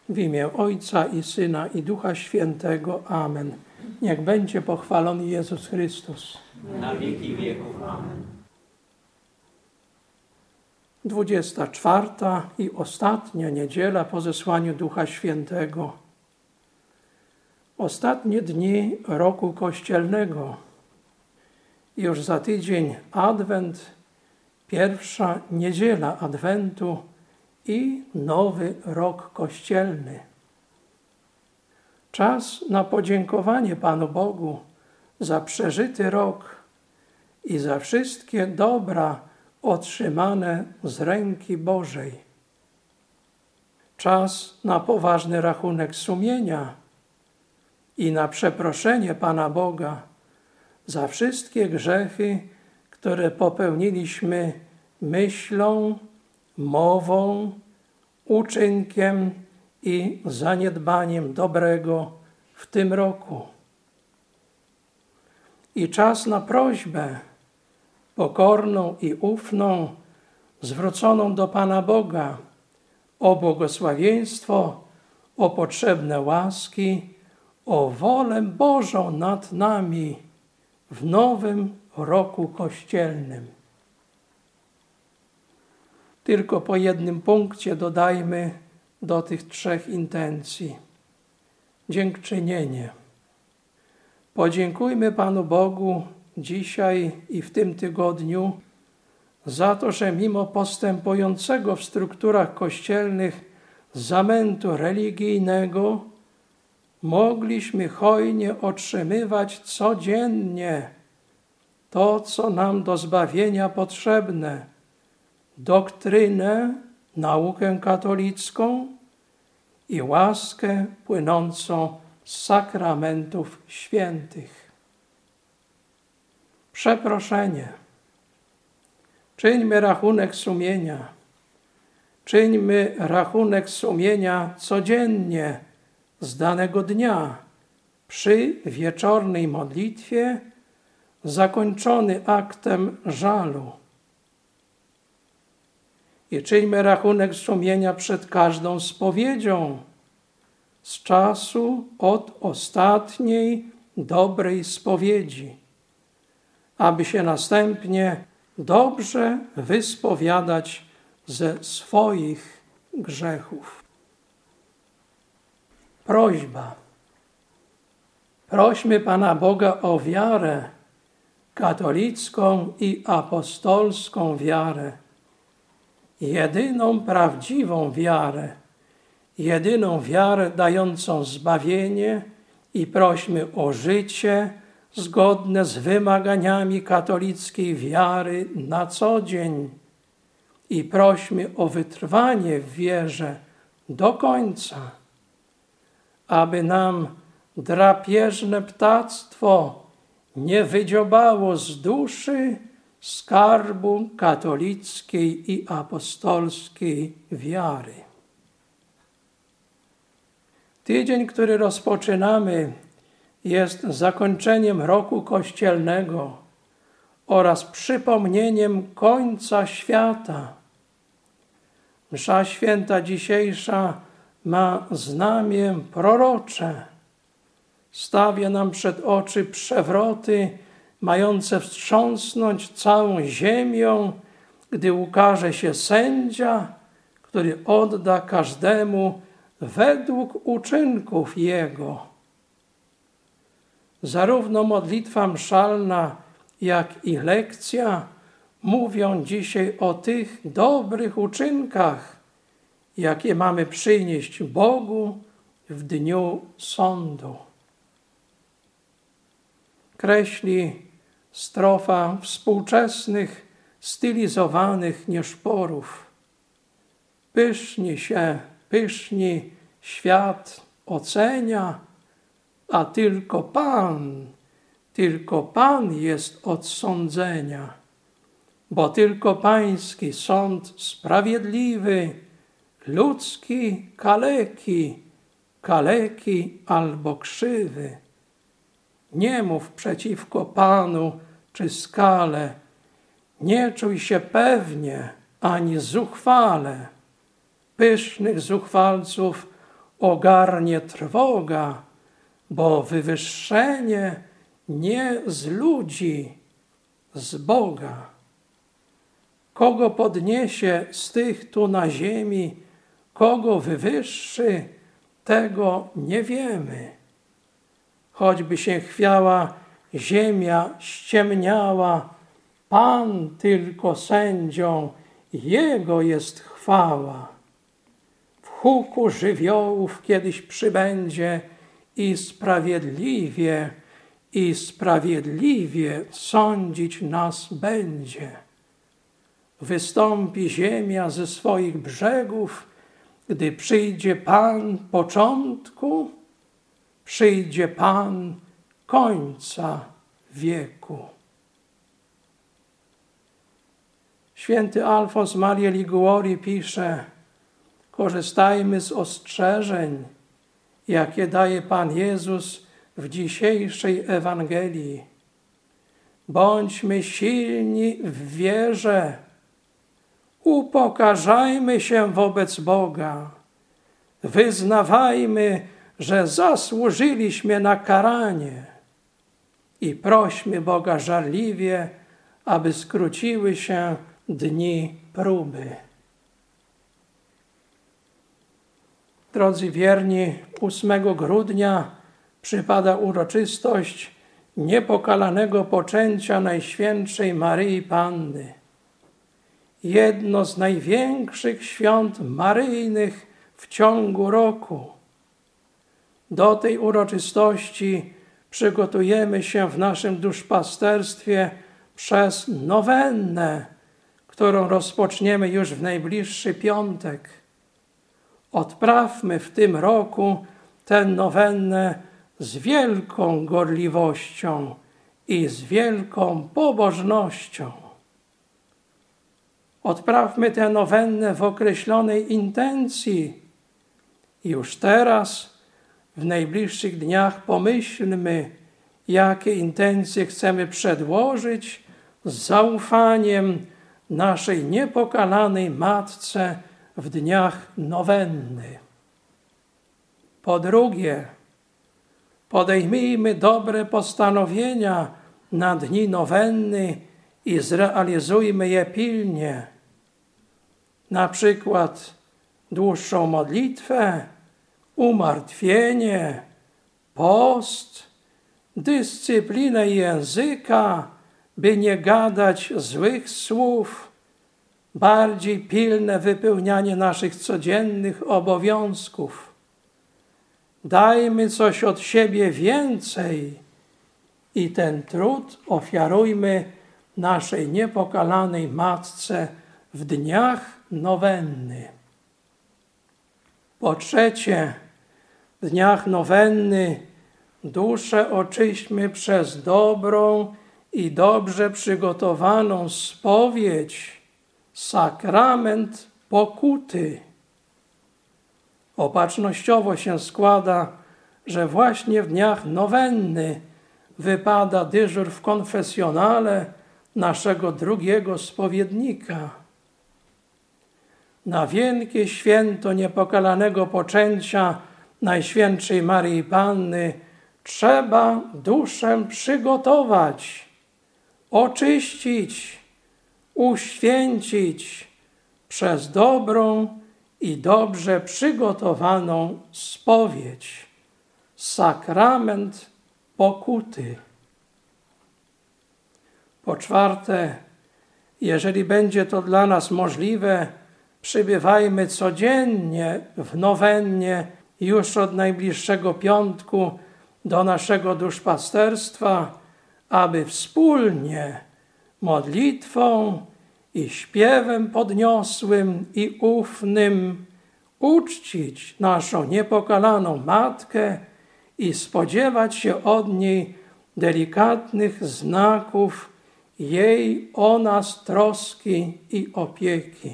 W imię Ojca i Syna i Ducha Świętego. Amen. Niech będzie pochwalony Jezus Chrystus. Na wieki wieków. Amen. 24. i ostatnia niedziela po zesłaniu Ducha Świętego. Ostatnie dni roku kościelnego. Już za tydzień Adwent, pierwsza niedziela Adwentu i nowy rok kościelny. Czas na podziękowanie Panu Bogu za przeżyty rok i za wszystkie dobra otrzymane z ręki Bożej. Czas na poważny rachunek sumienia i na przeproszenie Pana Boga za wszystkie grzechy, które popełniliśmy myślą, mową, uczynkiem i zaniedbaniem dobrego w tym roku. I czas na prośbę pokorną i ufną, zwróconą do Pana Boga o błogosławieństwo, o potrzebne łaski, o wolę Bożą nad nami w nowym roku kościelnym. Tylko po jednym punkcie dodajmy do tych trzech intencji. Dziękczynienie. Podziękujmy Panu Bogu dzisiaj i w tym tygodniu za to, że mimo postępującego w strukturach kościelnych zamętu religijnego mogliśmy hojnie otrzymywać codziennie to, co nam do zbawienia potrzebne: doktrynę, naukę katolicką i łaskę płynącą z sakramentów świętych. Przeproszenie. Czyńmy rachunek sumienia. Czyńmy rachunek sumienia codziennie z danego dnia przy wieczornej modlitwie, zakończony aktem żalu. I czyńmy rachunek sumienia przed każdą spowiedzią z czasu od ostatniej dobrej spowiedzi, aby się następnie dobrze wyspowiadać ze swoich grzechów. Prośba. Prośmy Pana Boga o wiarę, katolicką i apostolską wiarę, jedyną prawdziwą wiarę, jedyną wiarę dającą zbawienie, i prośmy o życie zgodne z wymaganiami katolickiej wiary na co dzień. I prośmy o wytrwanie w wierze do końca, aby nam drapieżne ptactwo nie wydziobało z duszy skarbu katolickiej i apostolskiej wiary. Tydzień, który rozpoczynamy, jest zakończeniem roku kościelnego oraz przypomnieniem końca świata. Msza święta dzisiejsza ma znamię prorocze. Stawia nam przed oczy przewroty mające wstrząsnąć całą ziemią, gdy ukaże się sędzia, który odda każdemu według uczynków jego. Zarówno modlitwa mszalna, jak i lekcja mówią dzisiaj o tych dobrych uczynkach, jakie mamy przynieść Bogu w dniu sądu. Kreśli strofa współczesnych, stylizowanych nieszporów. Pyszni świat ocenia, a tylko Pan jest od sądzenia, bo tylko Pański sąd sprawiedliwy, ludzki kaleki albo krzywy. Nie mów przeciwko Panu czy skale, nie czuj się pewnie ani zuchwale. Pysznych zuchwalców ogarnie trwoga, bo wywyższenie nie z ludzi, z Boga. Kogo podniesie z tych tu na ziemi, kogo wywyższy, tego nie wiemy. Choćby się chwiała ziemia ściemniała, Pan tylko sędzią, Jego jest chwała. W huku żywiołów kiedyś przybędzie i sprawiedliwie sądzić nas będzie. Wystąpi ziemia ze swoich brzegów, gdy przyjdzie Pan początku, przyjdzie Pan końca wieku. Święty Alfons Maria Liguori pisze: korzystajmy z ostrzeżeń, jakie daje Pan Jezus w dzisiejszej Ewangelii. Bądźmy silni w wierze, upokarzajmy się wobec Boga, wyznawajmy, że zasłużyliśmy na karanie i prośmy Boga żarliwie, aby skróciły się dni próby. Drodzy wierni, 8 grudnia przypada uroczystość niepokalanego poczęcia Najświętszej Maryi Panny. Jedno z największych świąt maryjnych w ciągu roku. Do tej uroczystości przygotujemy się w naszym duszpasterstwie przez nowennę, którą rozpoczniemy już w najbliższy piątek. Odprawmy w tym roku tę nowennę z wielką gorliwością i z wielką pobożnością. Odprawmy tę nowennę w określonej intencji. Już teraz, w najbliższych dniach pomyślmy, jakie intencje chcemy przedłożyć z zaufaniem naszej niepokalanej Matce w dniach nowenny. Po drugie, podejmijmy dobre postanowienia na dni nowenny i zrealizujmy je pilnie. Na przykład dłuższą modlitwę, umartwienie, post, dyscyplinę języka, by nie gadać złych słów, bardziej pilne wypełnianie naszych codziennych obowiązków. Dajmy coś od siebie więcej i ten trud ofiarujmy naszej niepokalanej Matce w dniach nowenny. Po trzecie, w dniach nowenny duszę oczyśćmy przez dobrą i dobrze przygotowaną spowiedź, sakrament pokuty. Opatrznościowo się składa, że właśnie w dniach nowenny wypada dyżur w konfesjonale naszego drugiego spowiednika. Na wielkie święto niepokalanego poczęcia Najświętszej Maryi Panny trzeba duszę przygotować, oczyścić, uświęcić przez dobrą i dobrze przygotowaną spowiedź, sakrament pokuty. Po czwarte, jeżeli będzie to dla nas możliwe, przybywajmy codziennie w nowennie już od najbliższego piątku do naszego duszpasterstwa, aby wspólnie modlitwą i śpiewem podniosłym i ufnym uczcić naszą niepokalaną Matkę i spodziewać się od niej delikatnych znaków jej o nas troski i opieki.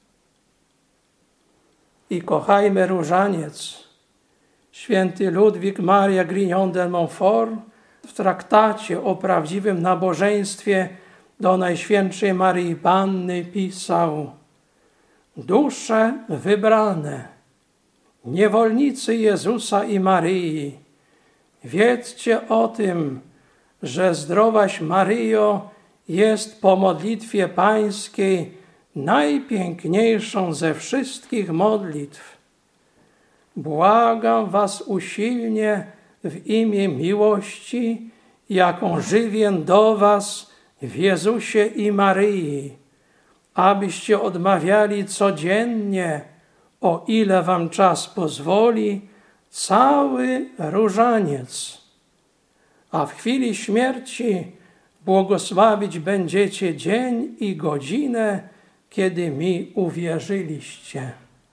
I kochajmy różaniec. Święty Ludwik Maria Grignon de Montfort w traktacie o prawdziwym nabożeństwie do Najświętszej Maryi Panny pisał: dusze wybrane, niewolnicy Jezusa i Maryi, wiedzcie o tym, że Zdrowaś Maryjo jest po modlitwie pańskiej najpiękniejszą ze wszystkich modlitw. Błagam was usilnie w imię miłości, jaką żywię do was w Jezusie i Maryi, abyście odmawiali codziennie, o ile wam czas pozwoli, cały różaniec, a w chwili śmierci błogosławić będziecie dzień i godzinę, kiedy mi uwierzyliście.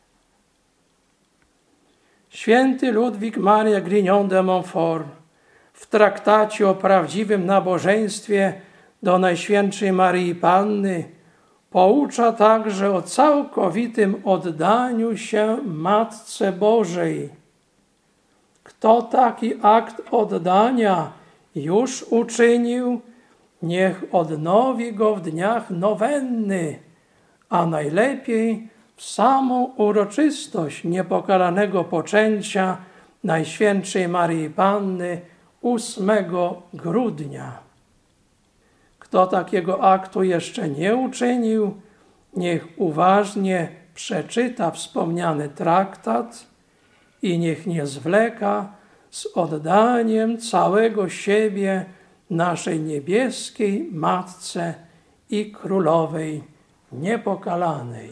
Święty Ludwik Maria Grignon de Montfort w traktacie o prawdziwym nabożeństwie do Najświętszej Maryi Panny poucza także o całkowitym oddaniu się Matce Bożej. Kto taki akt oddania już uczynił, niech odnowi go w dniach nowenny, a najlepiej w samą uroczystość niepokalanego poczęcia Najświętszej Maryi Panny 8 grudnia. Kto takiego aktu jeszcze nie uczynił, niech uważnie przeczyta wspomniany traktat i niech nie zwleka z oddaniem całego siebie naszej niebieskiej Matce i Królowej Niepokalanej.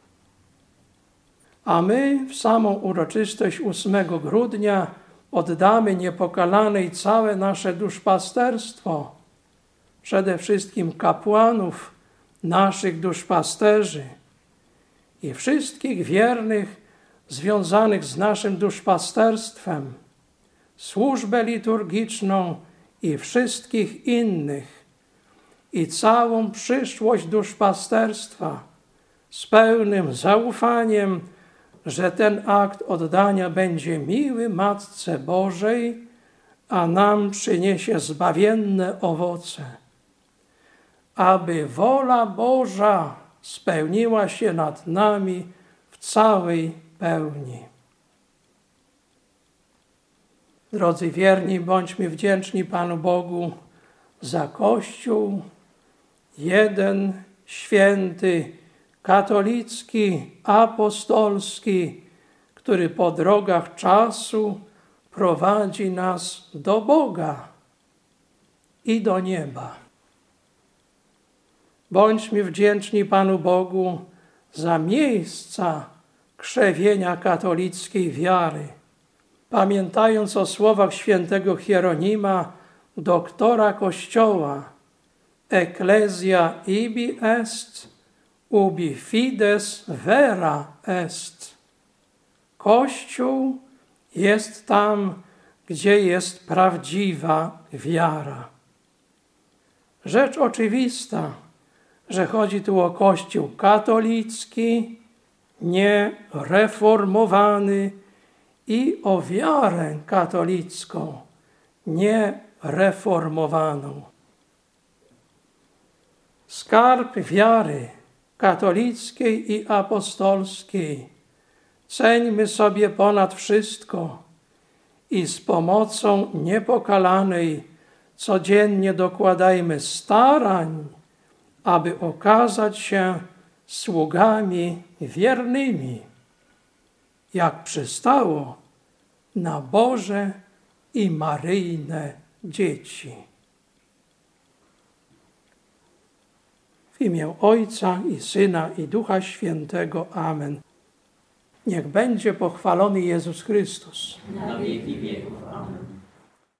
A my w samą uroczystość 8 grudnia oddamy Niepokalanej całe nasze duszpasterstwo, przede wszystkim kapłanów, naszych duszpasterzy i wszystkich wiernych związanych z naszym duszpasterstwem, służbę liturgiczną i wszystkich innych i całą przyszłość duszpasterstwa z pełnym zaufaniem, że ten akt oddania będzie miły Matce Bożej, a nam przyniesie zbawienne owoce. Aby wola Boża spełniła się nad nami w całej pełni. Drodzy wierni, bądźmy wdzięczni Panu Bogu za Kościół, jeden, święty, katolicki, apostolski, który po drogach czasu prowadzi nas do Boga i do nieba. Bądźmy wdzięczni Panu Bogu za miejsca krzewienia katolickiej wiary, pamiętając o słowach świętego Hieronima, doktora Kościoła: Ecclesia ibi est, ubi fides vera est. Kościół jest tam, gdzie jest prawdziwa wiara. Rzecz oczywista, że chodzi tu o Kościół katolicki, niereformowany i o wiarę katolicką, niereformowaną. Skarb wiary katolickiej i apostolskiej ceńmy sobie ponad wszystko i z pomocą Niepokalanej codziennie dokładajmy starań, aby okazać się sługami wiernymi, jak przystało na Boże i Maryjne dzieci. W imię Ojca i Syna i Ducha Świętego. Amen. Niech będzie pochwalony Jezus Chrystus. Na wieki wieków. Amen.